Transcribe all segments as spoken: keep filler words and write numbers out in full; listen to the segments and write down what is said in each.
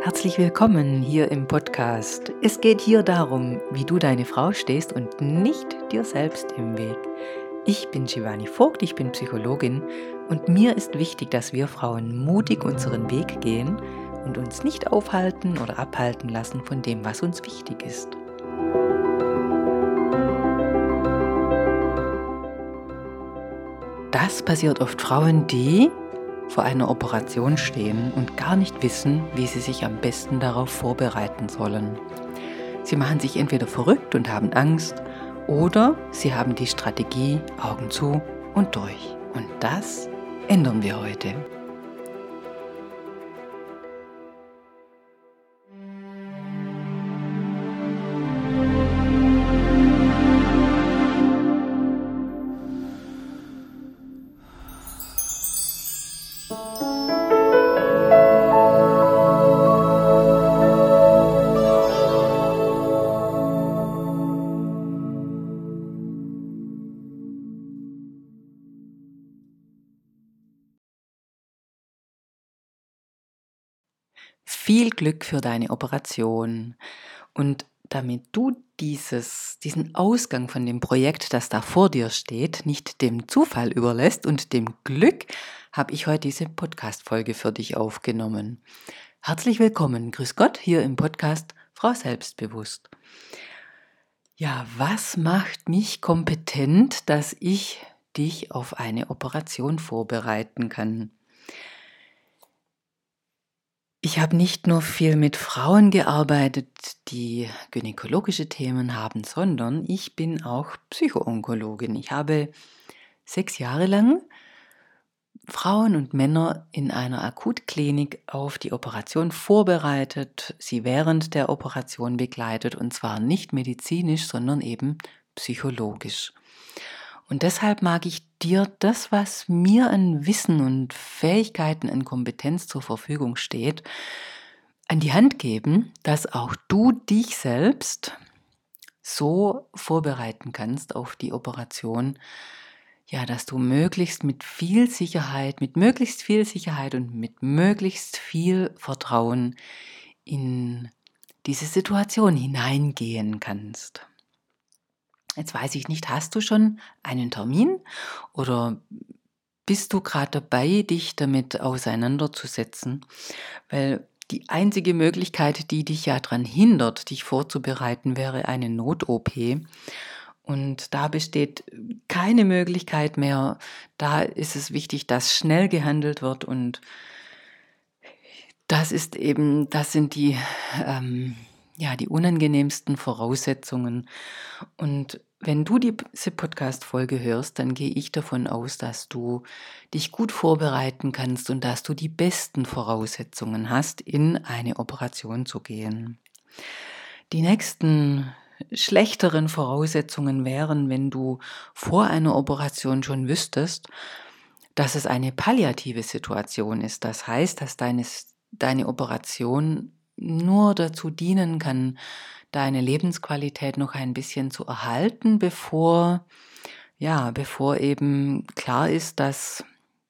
Herzlich willkommen hier im Podcast. Es geht hier darum, wie du deine Frau stehst und nicht dir selbst im Weg. Ich bin Shivani Vogt, ich bin Psychologin und mir ist wichtig, dass wir Frauen mutig unseren Weg gehen und uns nicht aufhalten oder abhalten lassen von dem, was uns wichtig ist. Das passiert oft Frauen, die vor einer Operation stehen und gar nicht wissen, wie sie sich am besten darauf vorbereiten sollen. Sie machen sich entweder verrückt und haben Angst oder sie haben die Strategie Augen zu und durch. Und das ändern wir heute. Viel Glück für deine Operation. Und damit du dieses, diesen Ausgang von dem Projekt, das da vor dir steht, nicht dem Zufall überlässt und dem Glück, habe ich heute diese Podcast-Folge für dich aufgenommen. Herzlich willkommen, grüß Gott, hier im Podcast Frau Selbstbewusst. Ja, was macht mich kompetent, dass ich dich auf eine Operation vorbereiten kann? Ich habe nicht nur viel mit Frauen gearbeitet, die gynäkologische Themen haben, sondern ich bin auch Psychoonkologin. Ich habe sechs Jahre lang Frauen und Männer in einer Akutklinik auf die Operation vorbereitet, sie während der Operation begleitet, und zwar nicht medizinisch, sondern eben psychologisch. Und deshalb mag ich dir das, was mir an Wissen und Fähigkeiten, an Kompetenz zur Verfügung steht, an die Hand geben, dass auch du dich selbst so vorbereiten kannst auf die Operation, ja, dass du möglichst mit viel Sicherheit, mit möglichst viel Sicherheit und mit möglichst viel Vertrauen in diese Situation hineingehen kannst. Jetzt weiß ich nicht, hast du schon einen Termin oder bist du gerade dabei, dich damit auseinanderzusetzen? Weil die einzige Möglichkeit, die dich ja daran hindert, dich vorzubereiten, wäre eine Not-O P. Und da besteht keine Möglichkeit mehr. Da ist es wichtig, dass schnell gehandelt wird, und das ist eben, das sind die, ähm, ja, die unangenehmsten Voraussetzungen. Und wenn du diese Podcast-Folge hörst, dann gehe ich davon aus, dass du dich gut vorbereiten kannst und dass du die besten Voraussetzungen hast, in eine Operation zu gehen. Die nächsten schlechteren Voraussetzungen wären, wenn du vor einer Operation schon wüsstest, dass es eine palliative Situation ist. Das heißt, dass deine, deine Operation nur dazu dienen kann, deine Lebensqualität noch ein bisschen zu erhalten, bevor, ja, bevor eben klar ist, dass,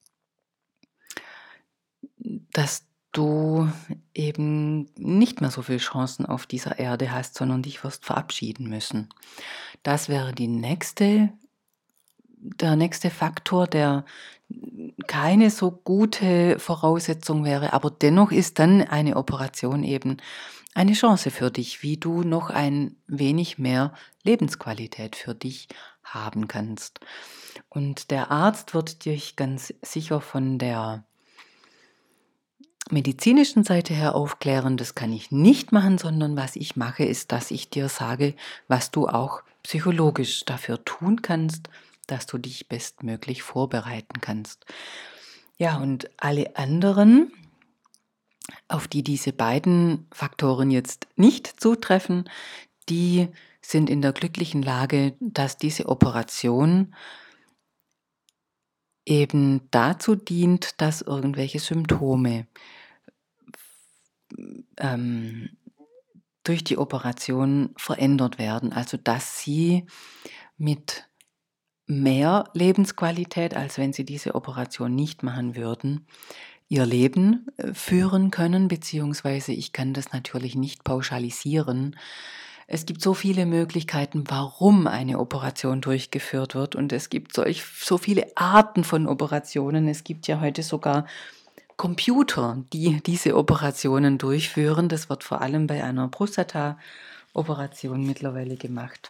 dass du eben nicht mehr so viele Chancen auf dieser Erde hast, sondern dich wirst verabschieden müssen. Das wäre die nächste, der nächste Faktor, der keine so gute Voraussetzung wäre, aber dennoch ist dann eine Operation eben eine Chance für dich, wie du noch ein wenig mehr Lebensqualität für dich haben kannst. Und der Arzt wird dich ganz sicher von der medizinischen Seite her aufklären. Das kann ich nicht machen, sondern was ich mache, ist, dass ich dir sage, was du auch psychologisch dafür tun kannst, dass du dich bestmöglich vorbereiten kannst. Ja, und alle anderen, auf die diese beiden Faktoren jetzt nicht zutreffen, die sind in der glücklichen Lage, dass diese Operation eben dazu dient, dass irgendwelche Symptome ähm, durch die Operation verändert werden. Also dass sie mit mehr Lebensqualität, als wenn sie diese Operation nicht machen würden, ihr Leben äh, führen können, beziehungsweise ich kann das natürlich nicht pauschalisieren. Es gibt so viele Möglichkeiten, warum eine Operation durchgeführt wird, und es gibt solch, so viele Arten von Operationen. Es gibt ja heute sogar Computer, die diese Operationen durchführen. Das wird vor allem bei einer Prostata-Operation mittlerweile gemacht.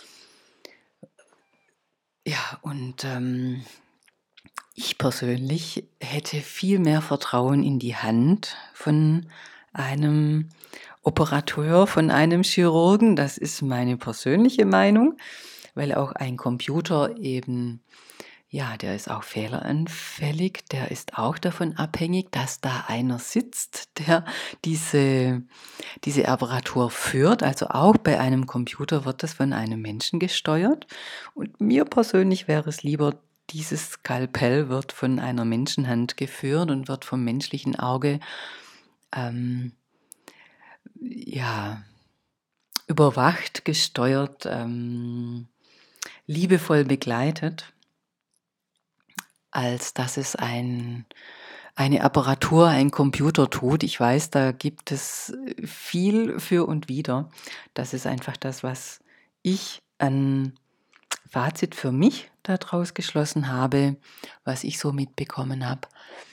Ja, und ähm, ich persönlich hätte viel mehr Vertrauen in die Hand von einem Operateur, von einem Chirurgen. Das ist meine persönliche Meinung, weil auch ein Computer eben, ja, der ist auch fehleranfällig, der ist auch davon abhängig, dass da einer sitzt, der diese, diese Apparatur führt. Also auch bei einem Computer wird das von einem Menschen gesteuert. Und mir persönlich wäre es lieber, dieses Skalpell wird von einer Menschenhand geführt und wird vom menschlichen Auge ähm, ja, überwacht, gesteuert, ähm, liebevoll begleitet, als dass es ein, eine Apparatur, ein Computer tut. Ich weiß, da gibt es viel für und wider. Das ist einfach das, was ich an Fazit für mich daraus geschlossen habe, was ich so mitbekommen habe.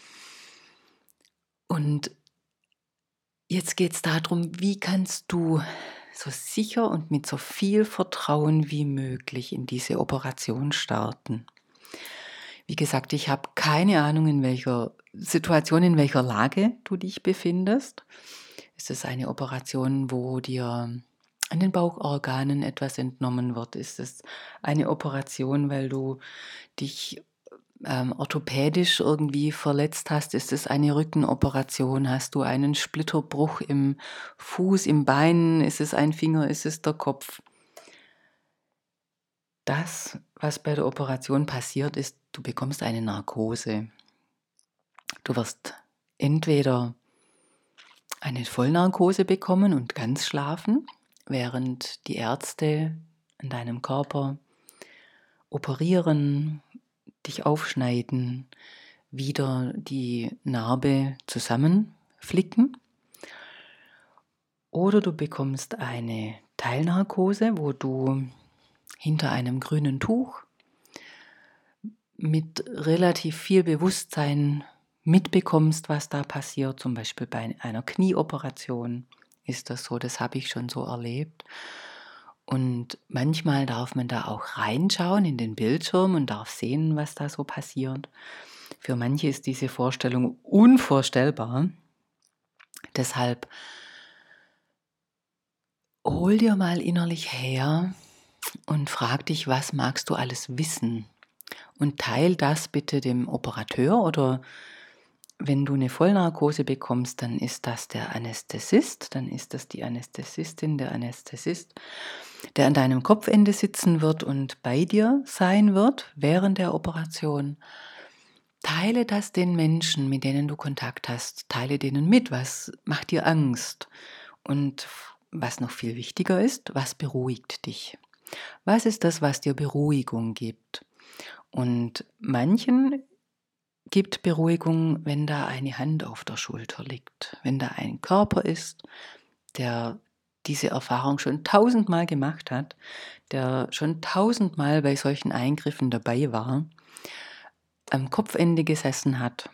Und jetzt geht es darum, wie kannst du so sicher und mit so viel Vertrauen wie möglich in diese Operation starten. Wie gesagt, ich habe keine Ahnung, in welcher Situation, in welcher Lage du dich befindest. Ist es eine Operation, wo dir an den Bauchorganen etwas entnommen wird? Ist es eine Operation, weil du dich ähm, orthopädisch irgendwie verletzt hast? Ist es eine Rückenoperation? Hast du einen Splitterbruch im Fuß, im Bein? Ist es ein Finger? Ist es der Kopf? Das, was bei der Operation passiert ist, du bekommst eine Narkose. Du wirst entweder eine Vollnarkose bekommen und ganz schlafen, während die Ärzte an deinem Körper operieren, dich aufschneiden, wieder die Narbe zusammenflicken. Oder du bekommst eine Teilnarkose, wo du hinter einem grünen Tuch mit relativ viel Bewusstsein mitbekommst, was da passiert. Zum Beispiel bei einer Knieoperation ist das so, das habe ich schon so erlebt. Und manchmal darf man da auch reinschauen in den Bildschirm und darf sehen, was da so passiert. Für manche ist diese Vorstellung unvorstellbar. Deshalb hol dir mal innerlich her und frag dich, was magst du alles wissen? Und teil das bitte dem Operateur, oder wenn du eine Vollnarkose bekommst, dann ist das der Anästhesist, dann ist das die Anästhesistin, der Anästhesist, der an deinem Kopfende sitzen wird und bei dir sein wird während der Operation. Teile das den Menschen, mit denen du Kontakt hast, teile denen mit, was macht dir Angst, und was noch viel wichtiger ist, was beruhigt dich. Was ist das, was dir Beruhigung gibt? Und manchen gibt Beruhigung, wenn da eine Hand auf der Schulter liegt, wenn da ein Körper ist, der diese Erfahrung schon tausendmal gemacht hat, der schon tausendmal bei solchen Eingriffen dabei war, am Kopfende gesessen hat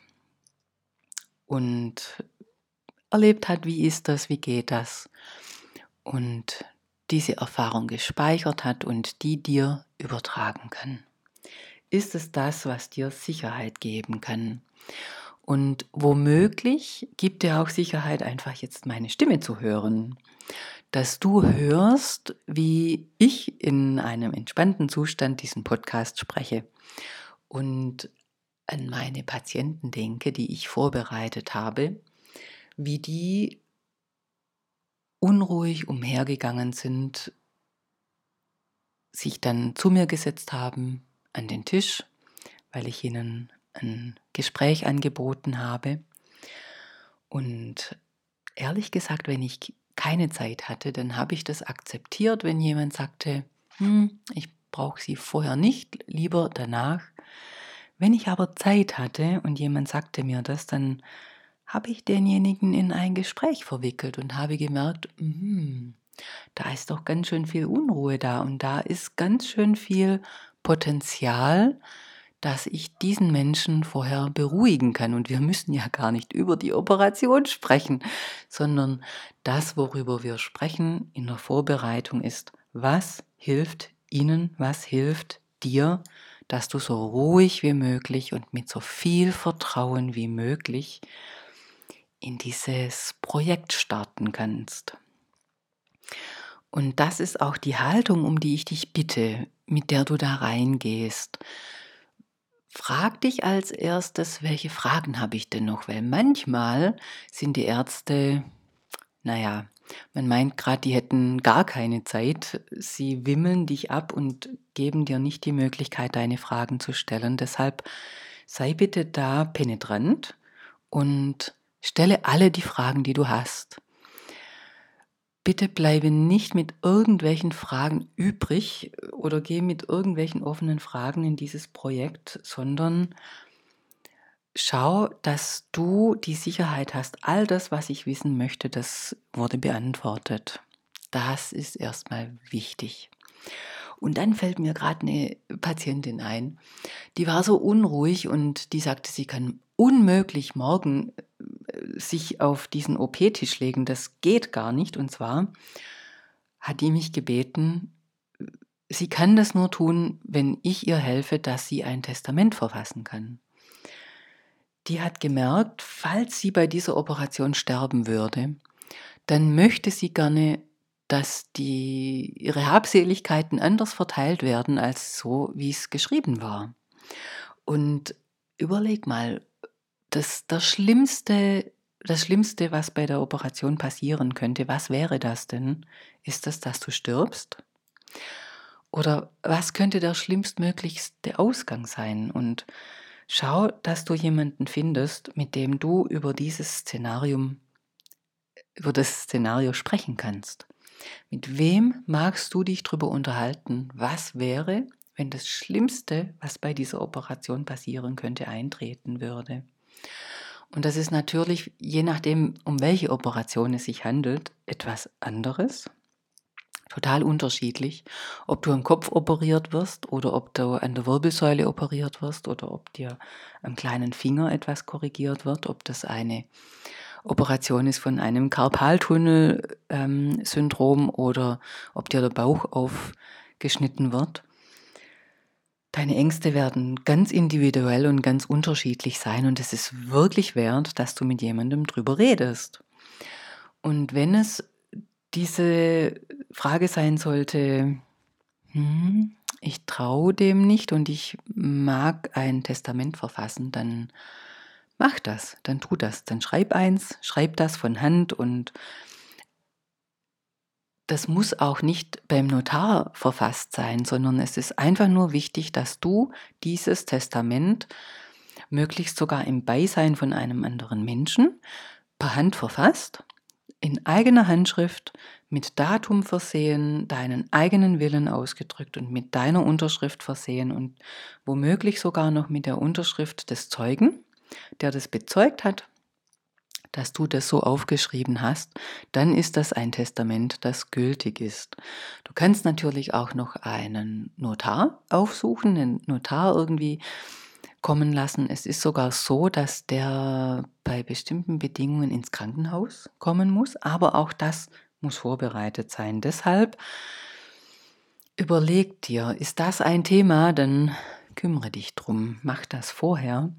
und erlebt hat, wie ist das, wie geht das, und diese Erfahrung gespeichert hat und die dir übertragen kann. Ist es das, was dir Sicherheit geben kann? Und womöglich gibt dir auch Sicherheit, einfach jetzt meine Stimme zu hören. Dass du hörst, wie ich in einem entspannten Zustand diesen Podcast spreche und an meine Patienten denke, die ich vorbereitet habe, wie die unruhig umhergegangen sind, sich dann zu mir gesetzt haben an den Tisch, weil ich ihnen ein Gespräch angeboten habe. Und ehrlich gesagt, wenn ich keine Zeit hatte, dann habe ich das akzeptiert, wenn jemand sagte, hm, ich brauche sie vorher nicht, lieber danach, Wenn ich aber Zeit hatte und jemand sagte mir das, dann habe ich denjenigen in ein Gespräch verwickelt und habe gemerkt, mhm, da ist doch ganz schön viel Unruhe da und da ist ganz schön viel Potenzial, dass ich diesen Menschen vorher beruhigen kann. Und wir müssen ja gar nicht über die Operation sprechen, sondern das, worüber wir sprechen in der Vorbereitung ist, was hilft Ihnen, was hilft dir, dass du so ruhig wie möglich und mit so viel Vertrauen wie möglich in dieses Projekt starten kannst. Und das ist auch die Haltung, um die ich dich bitte, mit der du da reingehst. Frag dich als erstes, welche Fragen habe ich denn noch? Weil manchmal sind die Ärzte, naja, man meint gerade, die hätten gar keine Zeit. Sie wimmeln dich ab und geben dir nicht die Möglichkeit, deine Fragen zu stellen. Deshalb sei bitte da penetrant und stelle alle die Fragen, die du hast. Bitte bleibe nicht mit irgendwelchen Fragen übrig oder geh mit irgendwelchen offenen Fragen in dieses Projekt, sondern schau, dass du die Sicherheit hast, all das, was ich wissen möchte, das wurde beantwortet. Das ist erstmal wichtig. Und dann fällt mir gerade eine Patientin ein, die war so unruhig und die sagte, sie kann unmöglich morgen äh, sich auf diesen O P-Tisch legen. Das geht gar nicht. Und zwar hat die mich gebeten, sie kann das nur tun, wenn ich ihr helfe, dass sie ein Testament verfassen kann. Die hat gemerkt, falls sie bei dieser Operation sterben würde, dann möchte sie gerne, dass die, ihre Habseligkeiten anders verteilt werden, als so, wie es geschrieben war. Und überleg mal, das, das Schlimmste, das Schlimmste, was bei der Operation passieren könnte, was wäre das denn? Ist das, dass du stirbst? Oder was könnte der schlimmstmöglichste Ausgang sein? Und schau, dass du jemanden findest, mit dem du über dieses Szenarium, über das Szenario sprechen kannst. Mit wem magst du dich darüber unterhalten? Was wäre, wenn das Schlimmste, was bei dieser Operation passieren könnte, eintreten würde? Und das ist natürlich, je nachdem, um welche Operation es sich handelt, etwas anderes. Total unterschiedlich, ob du am Kopf operiert wirst oder ob du an der Wirbelsäule operiert wirst oder ob dir am kleinen Finger etwas korrigiert wird, ob das eine Operation ist von einem Karpaltunnel-Syndrom oder ob dir der Bauch aufgeschnitten wird. Deine Ängste werden ganz individuell und ganz unterschiedlich sein und es ist wirklich wert, dass du mit jemandem drüber redest. Und wenn es diese Frage sein sollte, hm, ich traue dem nicht und ich mag ein Testament verfassen, dann mach das, dann tu das, dann schreib eins, schreib das von Hand und das muss auch nicht beim Notar verfasst sein, sondern es ist einfach nur wichtig, dass du dieses Testament möglichst sogar im Beisein von einem anderen Menschen per Hand verfasst, in eigener Handschrift, mit Datum versehen, deinen eigenen Willen ausgedrückt und mit deiner Unterschrift versehen und womöglich sogar noch mit der Unterschrift des Zeugen, der das bezeugt hat, dass du das so aufgeschrieben hast, dann ist das ein Testament, das gültig ist. Du kannst natürlich auch noch einen Notar aufsuchen, einen Notar irgendwie kommen lassen. Es ist sogar so, dass der bei bestimmten Bedingungen ins Krankenhaus kommen muss, aber auch das muss vorbereitet sein. Deshalb überleg dir, ist das ein Thema, dann kümmere dich drum, mach das vorher.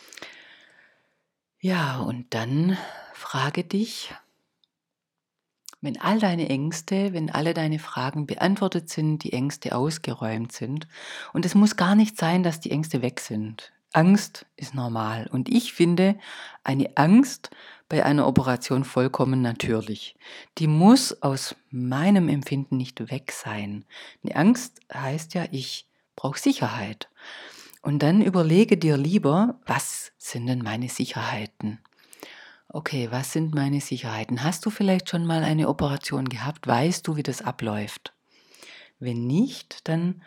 Ja, und dann frage dich, wenn all deine Ängste, wenn alle deine Fragen beantwortet sind, die Ängste ausgeräumt sind, und es muss gar nicht sein, dass die Ängste weg sind. Angst ist normal und ich finde eine Angst bei einer Operation vollkommen natürlich. Die muss aus meinem Empfinden nicht weg sein. Eine Angst heißt ja, ich brauche Sicherheit. Und dann überlege dir lieber, was sind denn meine Sicherheiten? Okay, was sind meine Sicherheiten? Hast du vielleicht schon mal eine Operation gehabt? Weißt du, wie das abläuft? Wenn nicht, dann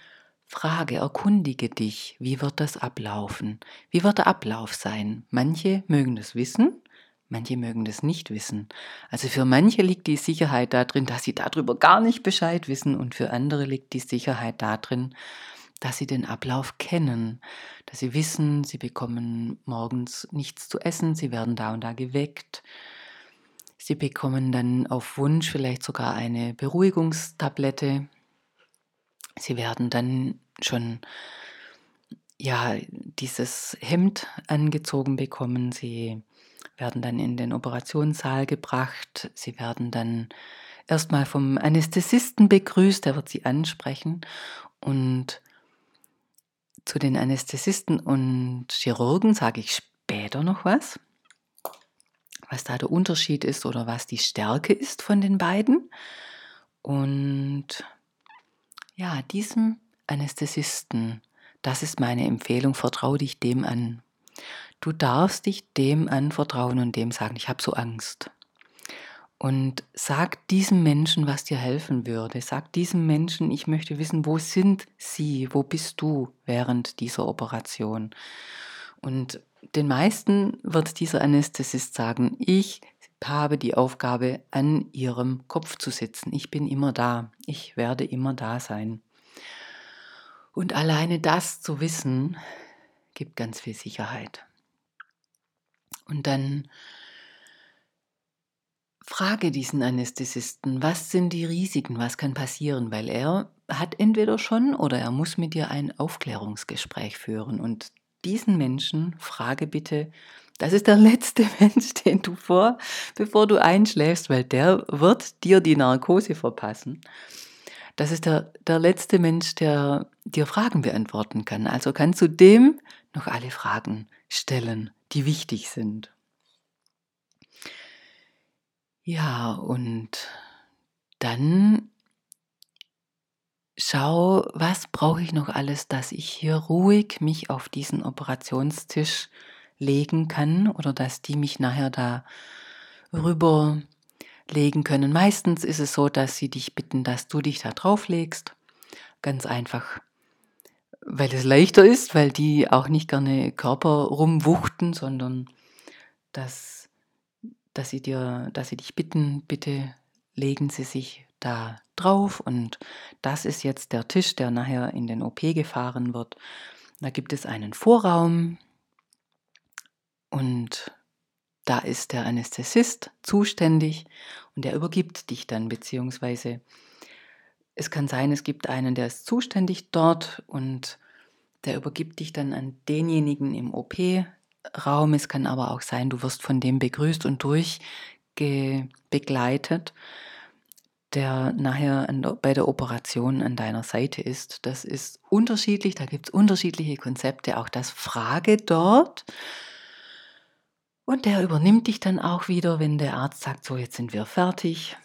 Frage, erkundige dich, wie wird das ablaufen? Wie wird der Ablauf sein? Manche mögen das wissen, manche mögen das nicht wissen. Also für manche liegt die Sicherheit darin, dass sie darüber gar nicht Bescheid wissen, und für andere liegt die Sicherheit darin, dass sie den Ablauf kennen, dass sie wissen, sie bekommen morgens nichts zu essen, sie werden da und da geweckt, sie bekommen dann auf Wunsch vielleicht sogar eine Beruhigungstablette, sie werden dann schon ja dieses Hemd angezogen bekommen, sie werden dann in den Operationssaal gebracht, sie werden dann erstmal vom Anästhesisten begrüßt, der wird sie ansprechen, und zu den Anästhesisten und Chirurgen sage ich später noch was, was da der Unterschied ist oder was die Stärke ist von den beiden. Und ja, diesem Anästhesisten, das ist meine Empfehlung, vertrau dich dem an. Du darfst dich dem anvertrauen und dem sagen, ich habe so Angst. Und sag diesem Menschen, was dir helfen würde. Sag diesem Menschen, ich möchte wissen, wo sind sie, wo bist du während dieser Operation. Und den meisten wird dieser Anästhesist sagen, ich habe die Aufgabe, an ihrem Kopf zu sitzen. Ich bin immer da. Ich werde immer da sein. Und alleine das zu wissen, gibt ganz viel Sicherheit. Und dann frage diesen Anästhesisten, was sind die Risiken, was kann passieren, weil er hat entweder schon oder er muss mit dir ein Aufklärungsgespräch führen. Und diesen Menschen frage bitte, das ist der letzte Mensch, den du vor, bevor du einschläfst, weil der wird dir die Narkose verpassen. Das ist der, der letzte Mensch, der dir Fragen beantworten kann. Also kannst du dem noch alle Fragen stellen, die wichtig sind. Ja, und dann schau, was brauche ich noch alles, dass ich hier ruhig mich auf diesen Operationstisch legen kann oder dass die mich nachher da rüber legen können. Meistens ist es so, dass sie dich bitten, dass du dich da drauf legst. Ganz einfach, weil es leichter ist, weil die auch nicht gerne Körper rumwuchten, sondern dass, dass sie dir, dass sie dich bitten, bitte legen Sie sich da drauf, und das ist jetzt der Tisch, der nachher in den O P gefahren wird. Da gibt es einen Vorraum und da ist der Anästhesist zuständig und der übergibt dich dann, beziehungsweise es kann sein, es gibt einen, der ist zuständig dort und der übergibt dich dann an denjenigen im O P-Raum. Es kann aber auch sein, du wirst von dem begrüßt und durchbegleitet, der nachher an der, bei der Operation an deiner Seite ist. Das ist unterschiedlich, da gibt es unterschiedliche Konzepte, auch das Frage dort. Und der übernimmt dich dann auch wieder, wenn der Arzt sagt, so jetzt sind wir fertig.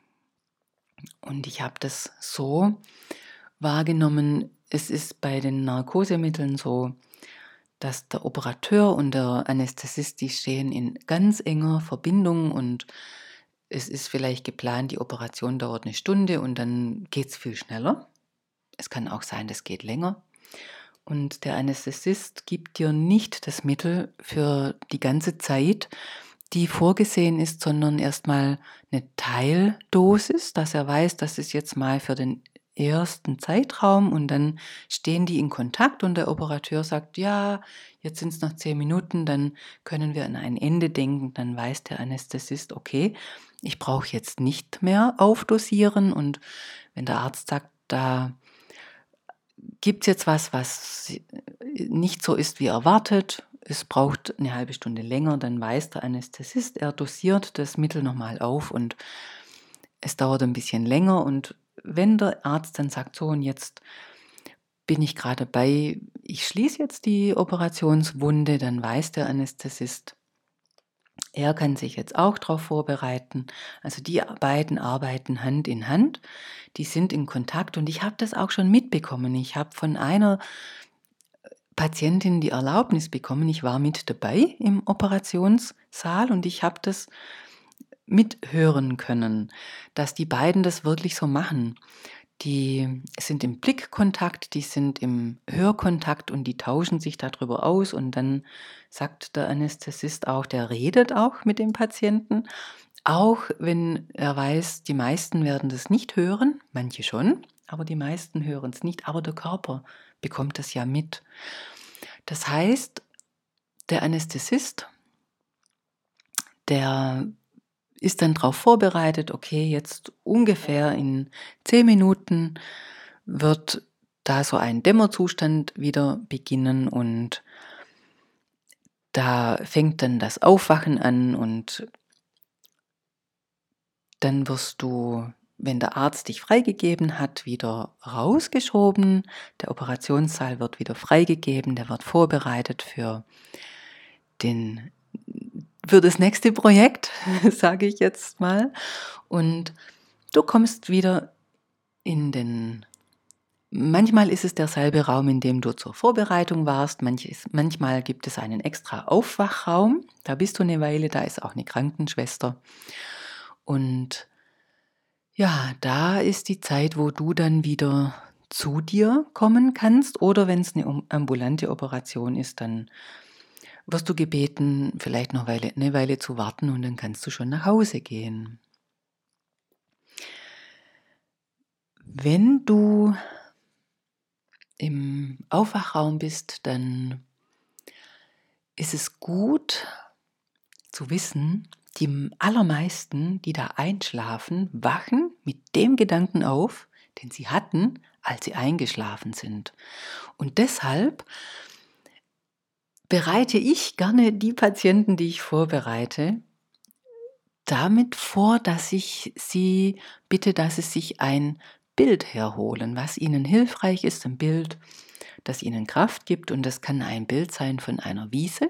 Und ich habe das so wahrgenommen, es ist bei den Narkosemitteln so, dass der Operateur und der Anästhesist, die stehen in ganz enger Verbindung und es ist vielleicht geplant, die Operation dauert eine Stunde und dann geht es viel schneller. Es kann auch sein, das geht länger. Und der Anästhesist gibt dir nicht das Mittel für die ganze Zeit, die vorgesehen ist, sondern erstmal eine Teildosis, dass er weiß, das ist jetzt mal für den ersten Zeitraum, und dann stehen die in Kontakt und der Operateur sagt, ja, jetzt sind es noch zehn Minuten, dann können wir an ein Ende denken, dann weiß der Anästhesist, okay, ich brauche jetzt nicht mehr aufdosieren, und wenn der Arzt sagt, da gibt es jetzt was, was nicht so ist wie erwartet, es braucht eine halbe Stunde länger, dann weiß der Anästhesist, er dosiert das Mittel nochmal auf und es dauert ein bisschen länger, und wenn der Arzt dann sagt, so und jetzt bin ich gerade dabei, ich schließe jetzt die Operationswunde, dann weiß der Anästhesist, er kann sich jetzt auch darauf vorbereiten. Also die beiden arbeiten Hand in Hand, die sind in Kontakt, und ich habe das auch schon mitbekommen. Ich habe von einer Patientin die Erlaubnis bekommen, ich war mit dabei im Operationssaal und ich habe das mithören können, dass die beiden das wirklich so machen. die sind im Blickkontakt, die sind im Hörkontakt und die tauschen sich darüber aus und dann sagt der Anästhesist auch, der redet auch mit dem Patienten, auch wenn er weiß, die meisten werden das nicht hören, manche schon, aber die meisten hören es nicht, aber der Körper bekommt das ja mit. Das heißt, der Anästhesist, der ist dann darauf vorbereitet, okay, jetzt ungefähr in zehn Minuten wird da so ein Dämmerzustand wieder beginnen und da fängt dann das Aufwachen an und dann wirst du, wenn der Arzt dich freigegeben hat, wieder rausgeschoben. Der Operationssaal wird wieder freigegeben, der wird vorbereitet für den für das nächste Projekt, sage ich jetzt mal. Und du kommst wieder in den, manchmal ist es derselbe Raum, in dem du zur Vorbereitung warst, manches, manchmal gibt es einen extra Aufwachraum, da bist du eine Weile, da ist auch eine Krankenschwester. Und ja, da ist die Zeit, wo du dann wieder zu dir kommen kannst oder wenn es eine ambulante Operation ist, dann wirst du gebeten, vielleicht noch Weile, eine Weile zu warten und dann kannst du schon nach Hause gehen. Wenn du im Aufwachraum bist, dann ist es gut zu wissen, die allermeisten, die da einschlafen, wachen mit dem Gedanken auf, den sie hatten, als sie eingeschlafen sind. Und deshalb bereite ich gerne die Patienten, die ich vorbereite, damit vor, dass ich sie bitte, dass sie sich ein Bild herholen, was ihnen hilfreich ist, ein Bild, das ihnen Kraft gibt. Und das kann ein Bild sein von einer Wiese.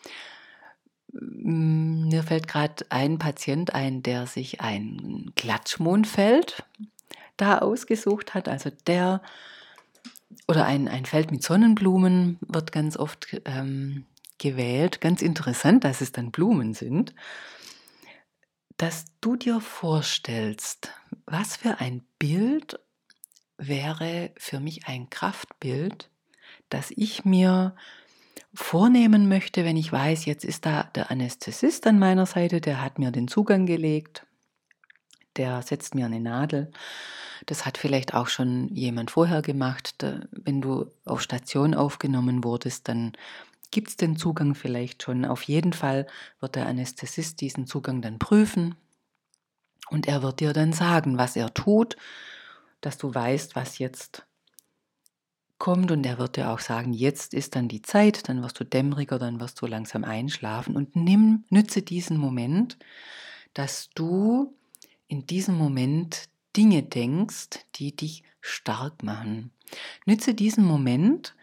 Mir fällt gerade ein Patient ein, der sich ein Klatschmohnfeld da ausgesucht hat. Also der, oder ein, ein Feld mit Sonnenblumen wird ganz oft ähm, gewählt. Ganz interessant, dass es dann Blumen sind. Dass du dir vorstellst, was für ein Bild wäre für mich ein Kraftbild, das ich mir vornehmen möchte, wenn ich weiß, jetzt ist da der Anästhesist an meiner Seite, der hat mir den Zugang gelegt, der setzt mir eine Nadel. Das hat vielleicht auch schon jemand vorher gemacht. Wenn du auf Station aufgenommen wurdest, dann gibt es den Zugang vielleicht schon. Auf jeden Fall wird der Anästhesist diesen Zugang dann prüfen. Und er wird dir dann sagen, was er tut, dass du weißt, was jetzt kommt. Und er wird dir auch sagen, jetzt ist dann die Zeit, dann wirst du dämmeriger, dann wirst du langsam einschlafen. Und nimm, nütze diesen Moment, dass du in diesem Moment Dinge denkst, die dich stark machen. Nütze diesen Moment,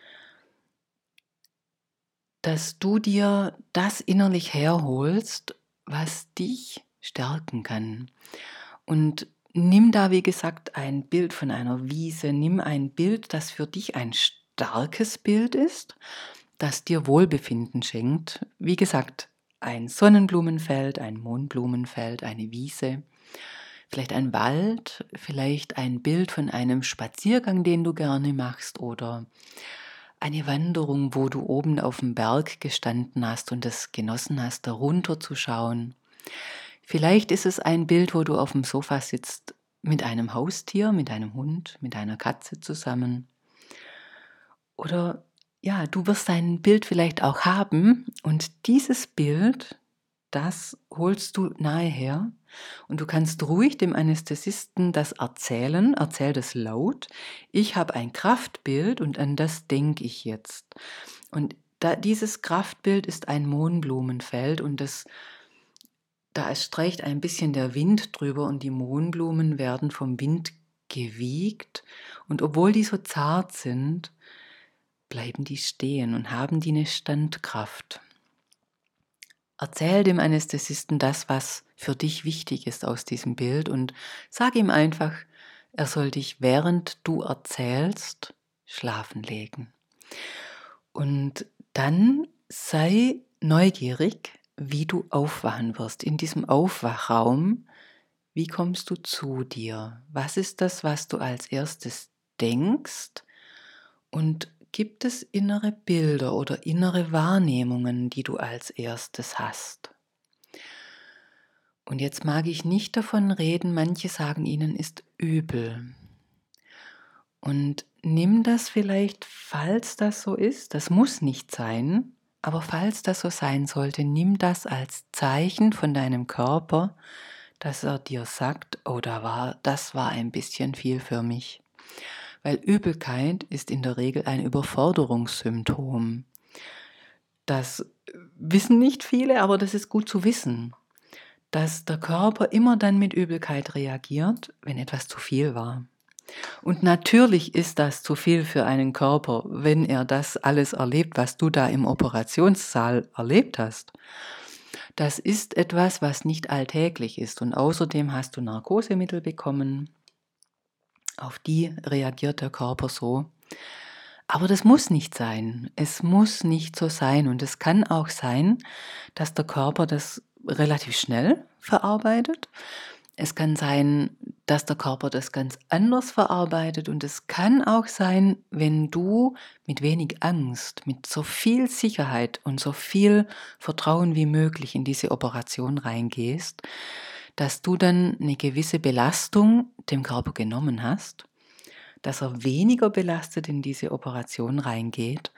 dass du dir das innerlich herholst, was dich stärken kann. Und nimm da, wie gesagt, ein Bild von einer Wiese, nimm ein Bild, das für dich ein starkes Bild ist, das dir Wohlbefinden schenkt. Wie gesagt, ein Sonnenblumenfeld, ein Mohnblumenfeld, eine Wiese, vielleicht ein Wald, vielleicht ein Bild von einem Spaziergang, den du gerne machst oder eine Wanderung, wo du oben auf dem Berg gestanden hast und es genossen hast, da runter zu schauen. Vielleicht ist es ein Bild, wo du auf dem Sofa sitzt mit einem Haustier, mit einem Hund, mit einer Katze zusammen. Oder ja, du wirst ein Bild vielleicht auch haben und dieses Bild, das holst du nahe her und du kannst ruhig dem Anästhesisten das erzählen, erzähl das laut. Ich habe ein Kraftbild und an das denke ich jetzt. Und da, dieses Kraftbild ist ein Mohnblumenfeld und das Da es streicht ein bisschen der Wind drüber und die Mohnblumen werden vom Wind gewiegt. Und obwohl die so zart sind, bleiben die stehen und haben die eine Standkraft. Erzähl dem Anästhesisten das, was für dich wichtig ist aus diesem Bild und sag ihm einfach, er soll dich, während du erzählst, schlafen legen. Und dann sei neugierig, wie du aufwachen wirst. In diesem Aufwachraum Wie kommst du zu dir? Was ist das, was du als erstes denkst? Und gibt es innere Bilder oder innere Wahrnehmungen, die du als erstes hast? Und jetzt mag ich nicht davon reden, manche sagen, ihnen ist übel. Und nimm das vielleicht, falls das so ist, das muss nicht sein, aber falls das so sein sollte, nimm das als Zeichen von deinem Körper, dass er dir sagt, oh, da war, das war ein bisschen viel für mich. Weil Übelkeit ist in der Regel ein Überforderungssymptom. Das wissen nicht viele, aber das ist gut zu wissen, dass der Körper immer dann mit Übelkeit reagiert, wenn etwas zu viel war. Und natürlich ist das zu viel für einen Körper, wenn er das alles erlebt, was du da im Operationssaal erlebt hast. Das ist etwas, was nicht alltäglich ist. Und außerdem hast du Narkosemittel bekommen. Auf die reagiert der Körper so. Aber das muss nicht sein. Es muss nicht so sein. Und es kann auch sein, dass der Körper das relativ schnell verarbeitet. Es kann sein, dass der Körper das ganz anders verarbeitet. Und es kann auch sein, wenn du mit wenig Angst, mit so viel Sicherheit und so viel Vertrauen wie möglich in diese Operation reingehst, dass du dann eine gewisse Belastung dem Körper genommen hast, dass er weniger belastet in diese Operation reingeht.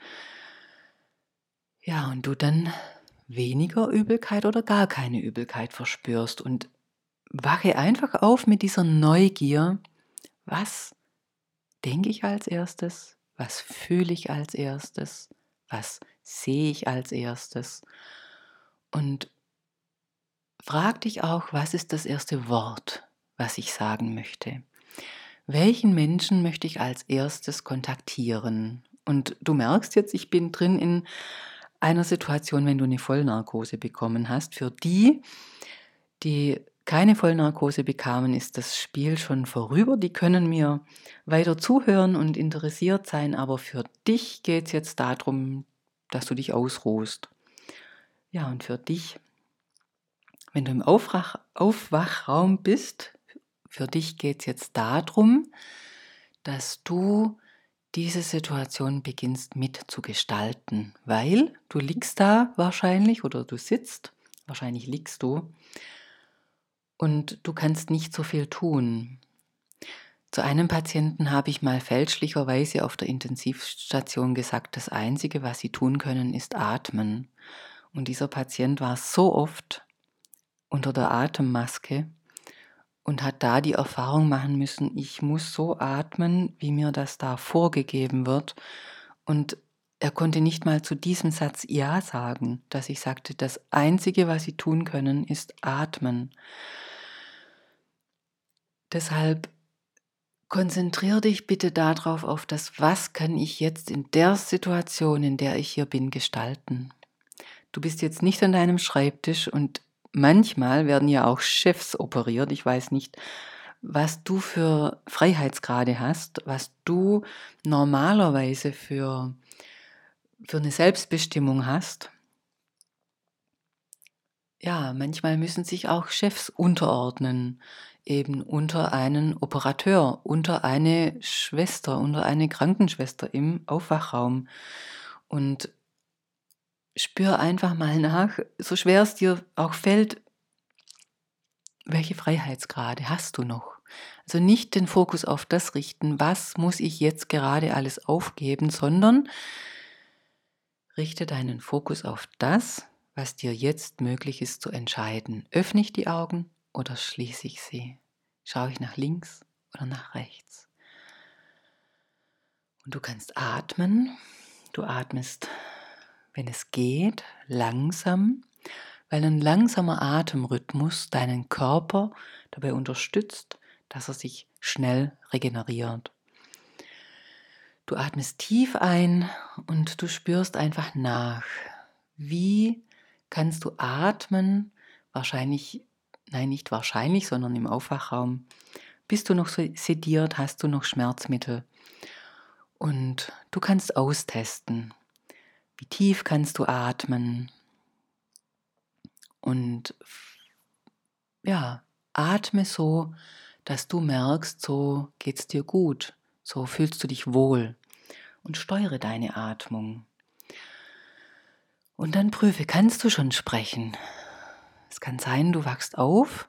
Ja, und du dann weniger Übelkeit oder gar keine Übelkeit verspürst. Und wache einfach auf mit dieser Neugier. Was denke ich als erstes? Was fühle ich als erstes? Was sehe ich als erstes? Und frag dich auch, was ist das erste Wort, was ich sagen möchte? Welchen Menschen möchte ich als erstes kontaktieren? Und du merkst jetzt, ich bin drin in einer Situation, wenn du eine Vollnarkose bekommen hast. Für die, die keine Vollnarkose bekamen, ist das Spiel schon vorüber. Die können mir weiter zuhören und interessiert sein, aber für dich geht es jetzt darum, dass du dich ausruhst. Ja, und für dich, wenn du im Aufwach- Aufwachraum bist, für dich geht es jetzt darum, dass du diese Situation beginnst mitzugestalten, weil du liegst da wahrscheinlich oder du sitzt, wahrscheinlich liegst du und du kannst nicht so viel tun. Zu einem Patienten habe ich mal fälschlicherweise auf der Intensivstation gesagt, das Einzige, was sie tun können, ist atmen. Und dieser Patient war so oft unter der Atemmaske und hat da die Erfahrung machen müssen, ich muss so atmen, wie mir das da vorgegeben wird. Und er konnte nicht mal zu diesem Satz Ja sagen, dass ich sagte, das Einzige, was Sie tun können, ist atmen. Deshalb konzentriere dich bitte darauf, auf das, was kann ich jetzt in der Situation, in der ich hier bin, gestalten. Du bist jetzt nicht an deinem Schreibtisch und manchmal werden ja auch Chefs operiert. Ich weiß nicht, was du für Freiheitsgrade hast, was du normalerweise für, für eine Selbstbestimmung hast. Ja, manchmal müssen sich auch Chefs unterordnen, eben unter einen Operateur, unter eine Schwester, unter eine Krankenschwester im Aufwachraum. Und spür einfach mal nach, so schwer es dir auch fällt, welche Freiheitsgrade hast du noch? Also nicht den Fokus auf das richten, was muss ich jetzt gerade alles aufgeben, sondern richte deinen Fokus auf das, was dir jetzt möglich ist zu entscheiden. Öffne ich die Augen oder schließe ich sie? Schaue ich nach links oder nach rechts? Und du kannst atmen. Du atmest, wenn es geht, langsam, weil ein langsamer Atemrhythmus deinen Körper dabei unterstützt, dass er sich schnell regeneriert. Du atmest tief ein und du spürst einfach nach. Wie kannst du atmen? Wahrscheinlich, nein, nicht wahrscheinlich, sondern im Aufwachraum. Bist du noch sediert? Hast du noch Schmerzmittel? Und du kannst austesten. Wie tief kannst du atmen? Und ja, atme so, dass du merkst, so geht's dir gut, so fühlst du dich wohl und steuere deine Atmung. Und dann prüfe, kannst du schon sprechen? Es kann sein, du wachst auf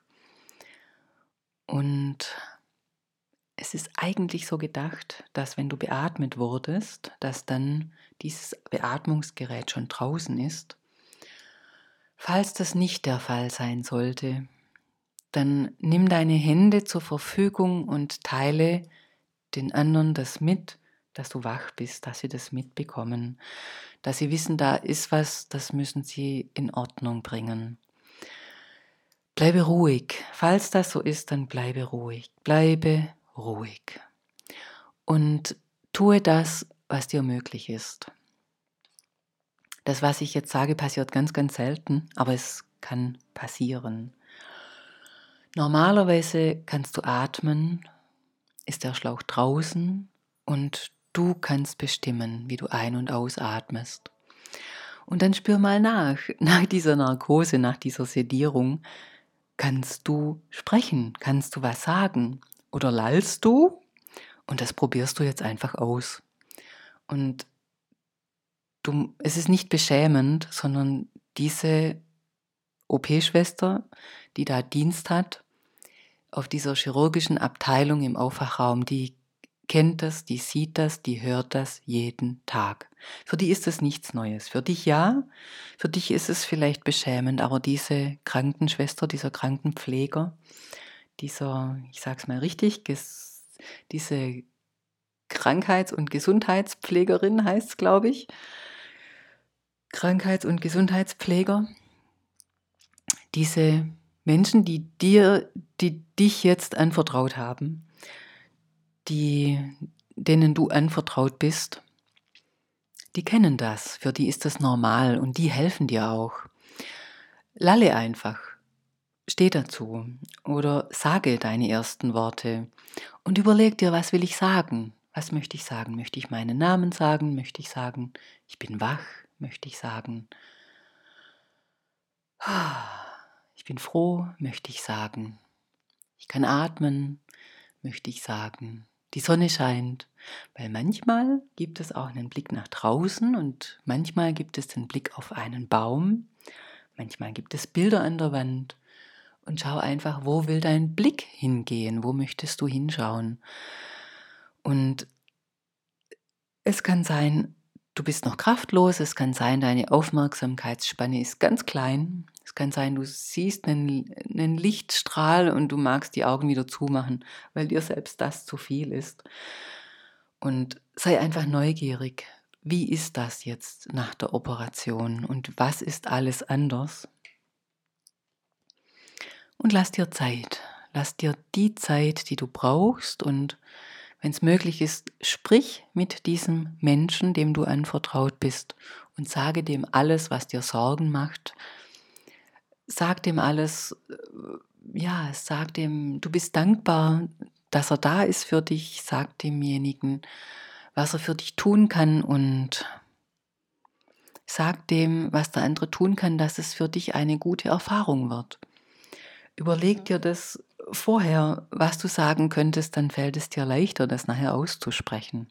und es ist eigentlich so gedacht, dass wenn du beatmet wurdest, dass dann dieses Beatmungsgerät schon draußen ist. Falls das nicht der Fall sein sollte, dann nimm deine Hände zur Verfügung und teile den anderen das mit, dass du wach bist, dass sie das mitbekommen, dass sie wissen, da ist was, das müssen sie in Ordnung bringen. Bleibe ruhig. Falls das so ist, dann bleibe ruhig. Bleibe ruhig. Und tue das, was dir möglich ist. Das, was ich jetzt sage, passiert ganz, ganz selten, aber es kann passieren. Normalerweise kannst du atmen, ist der Schlauch draußen und du kannst bestimmen, wie du ein- und ausatmest. Und dann spür mal nach, nach dieser Narkose, nach dieser Sedierung, kannst du sprechen, kannst du was sagen oder lallst du? Und das probierst du jetzt einfach aus. Und du, es ist nicht beschämend, sondern diese O P-Schwester, die da Dienst hat, auf dieser chirurgischen Abteilung im Aufwachraum, die kennt das, die sieht das, die hört das jeden Tag. Für die ist es nichts Neues. Für dich ja, für dich ist es vielleicht beschämend, aber diese Krankenschwester, dieser Krankenpfleger, dieser, ich sag's mal richtig, ges, diese Krankheits- und Gesundheitspflegerin heißt es, glaube ich, Krankheits- und Gesundheitspfleger, diese Menschen, die dir, die dich jetzt anvertraut haben, die, denen du anvertraut bist, die kennen das, für die ist das normal und die helfen dir auch. Lalle einfach, steh dazu oder sage deine ersten Worte und überleg dir, was will ich sagen? Was möchte ich sagen? Möchte ich meinen Namen sagen? Möchte ich sagen, ich bin wach? Möchte ich sagen, ich bin froh? Möchte ich sagen, ich kann atmen? Möchte ich sagen, die Sonne scheint, weil manchmal gibt es auch einen Blick nach draußen und manchmal gibt es den Blick auf einen Baum, manchmal gibt es Bilder an der Wand und schau einfach, wo will dein Blick hingehen, wo möchtest du hinschauen. Und es kann sein, du bist noch kraftlos, es kann sein, deine Aufmerksamkeitsspanne ist ganz klein, es kann sein, du siehst einen, einen Lichtstrahl und du magst die Augen wieder zumachen, weil dir selbst das zu viel ist. Und sei einfach neugierig. Wie ist das jetzt nach der Operation und was ist alles anders? Und lass dir Zeit. Lass dir die Zeit, die du brauchst und wenn es möglich ist, sprich mit diesem Menschen, dem du anvertraut bist und sage dem alles, was dir Sorgen macht. Sag dem alles, äh, ja, sag dem, du bist dankbar, dass er da ist für dich. Sag demjenigen, was er für dich tun kann und sag dem, was der andere tun kann, dass es für dich eine gute Erfahrung wird. Überleg dir das vorher, was du sagen könntest, dann fällt es dir leichter, das nachher auszusprechen.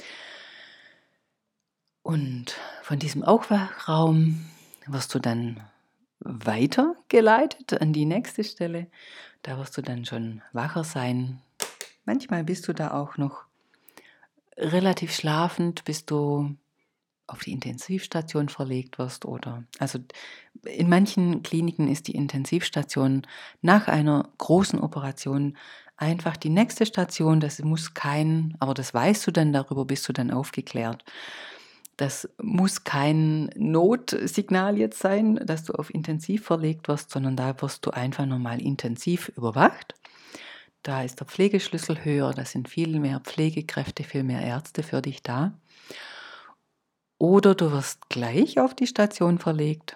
Und von diesem Aufwachraum wirst du dann weitergeleitet an die nächste Stelle. Da wirst du dann schon wacher sein. Manchmal bist du da auch noch relativ schlafend, bis du auf die Intensivstation verlegt wirst oder also in manchen Kliniken ist die Intensivstation nach einer großen Operation einfach die nächste Station. Das muss kein, aber das weißt du dann, darüber bist du dann aufgeklärt. Das muss kein Notsignal jetzt sein, dass du auf Intensiv verlegt wirst, sondern da wirst du einfach nochmal intensiv überwacht. Da ist der Pflegeschlüssel höher, da sind viel mehr Pflegekräfte, viel mehr Ärzte für dich da. Oder du wirst gleich auf die Station verlegt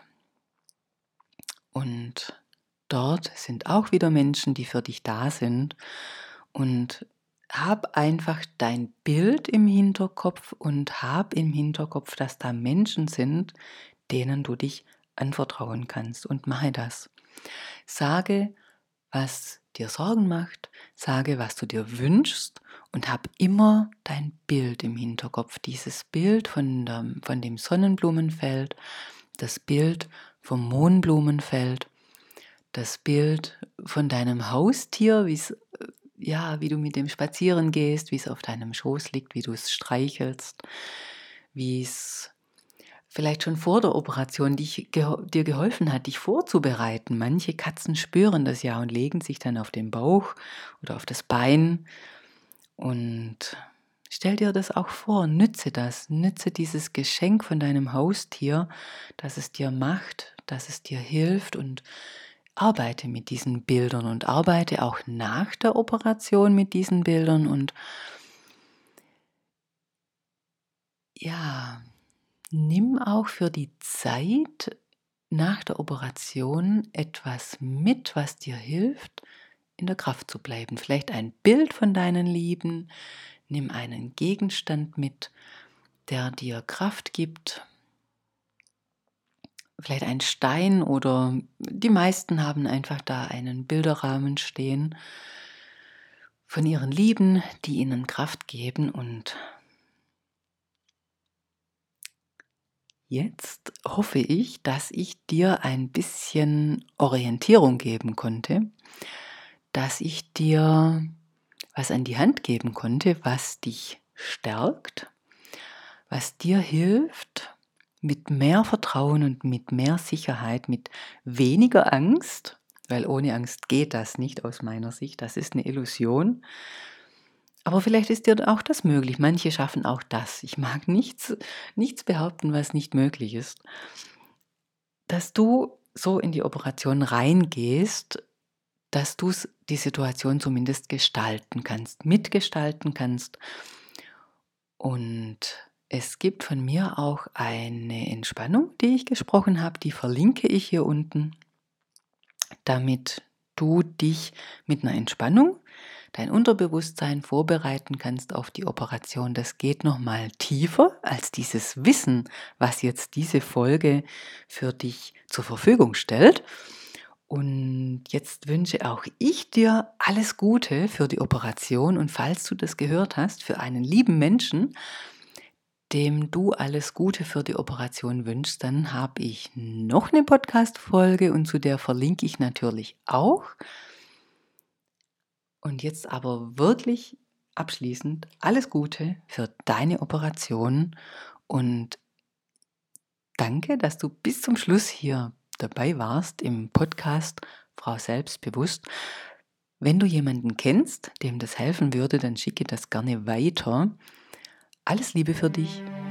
und dort sind auch wieder Menschen, die für dich da sind und hab einfach dein Bild im Hinterkopf und hab im Hinterkopf, dass da Menschen sind, denen du dich anvertrauen kannst und mache das. Sage, was dir Sorgen macht, sage, was du dir wünschst und hab immer dein Bild im Hinterkopf. Dieses Bild von, der, von dem Sonnenblumenfeld, das Bild vom Mohnblumenfeld, das Bild von deinem Haustier, wie's, ja, wie du mit dem spazieren gehst, wie es auf deinem Schoß liegt, wie du es streichelst, wie es vielleicht schon vor der Operation dich, geho- dir geholfen hat, dich vorzubereiten. Manche Katzen spüren das ja und legen sich dann auf den Bauch oder auf das Bein. Und stell dir das auch vor, nütze das, nütze dieses Geschenk von deinem Haustier, dass es dir macht, dass es dir hilft und arbeite mit diesen Bildern und arbeite auch nach der Operation mit diesen Bildern und ja, nimm auch für die Zeit nach der Operation etwas mit, was dir hilft, in der Kraft zu bleiben. Vielleicht ein Bild von deinen Lieben, nimm einen Gegenstand mit, der dir Kraft gibt. Vielleicht ein Stein oder die meisten haben einfach da einen Bilderrahmen stehen von ihren Lieben, die ihnen Kraft geben. Und jetzt hoffe ich, dass ich dir ein bisschen Orientierung geben konnte, dass ich dir was an die Hand geben konnte, was dich stärkt, was dir hilft, mit mehr Vertrauen und mit mehr Sicherheit, mit weniger Angst, weil ohne Angst geht das nicht aus meiner Sicht, das ist eine Illusion. Aber vielleicht ist dir auch das möglich. Manche schaffen auch das. Ich mag nichts, nichts behaupten, was nicht möglich ist. Dass du so in die Operation reingehst, dass du die Situation zumindest gestalten kannst, mitgestalten kannst. Und es gibt von mir auch eine Entspannung, die ich gesprochen habe, die verlinke ich hier unten, damit du dich mit einer Entspannung, dein Unterbewusstsein vorbereiten kannst auf die Operation. Das geht nochmal tiefer als dieses Wissen, was jetzt diese Folge für dich zur Verfügung stellt. Und jetzt wünsche auch ich dir alles Gute für die Operation und falls du das gehört hast, für einen lieben Menschen, dem du alles Gute für die Operation wünschst, dann habe ich noch eine Podcast-Folge und zu der verlinke ich natürlich auch. Und jetzt aber wirklich abschließend alles Gute für deine Operation und danke, dass du bis zum Schluss hier dabei warst im Podcast Frau Selbstbewusst. Wenn du jemanden kennst, dem das helfen würde, dann schicke das gerne weiter. Alles Liebe für dich.